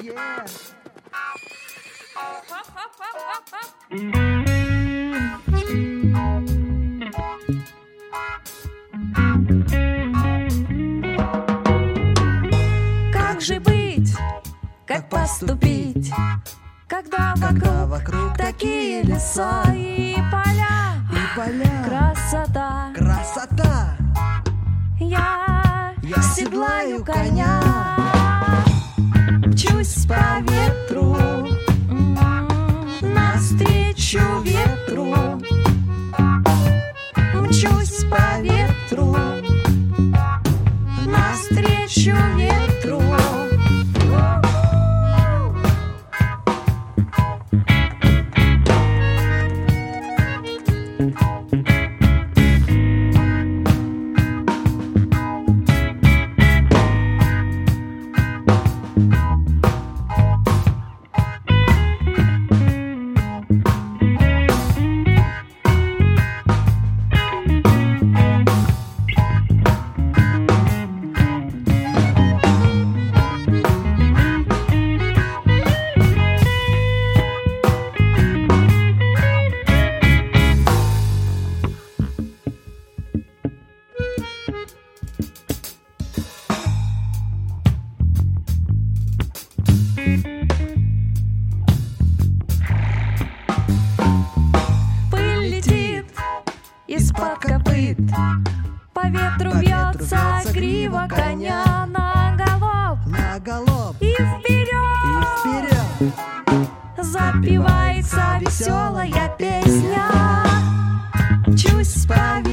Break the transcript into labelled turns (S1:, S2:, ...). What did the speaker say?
S1: Как же быть, как поступить, когда вокруг такие леса и поля, красота,
S2: красота.
S1: Я седлаю коня, мчусь по ветру, навстречу ветру, мчусь по ветру, навстречу ветру. Пыль летит из-под копыт, по ветру вьется грива коня на галоп
S2: И
S1: и вперед запевается веселая песня. Мчусь по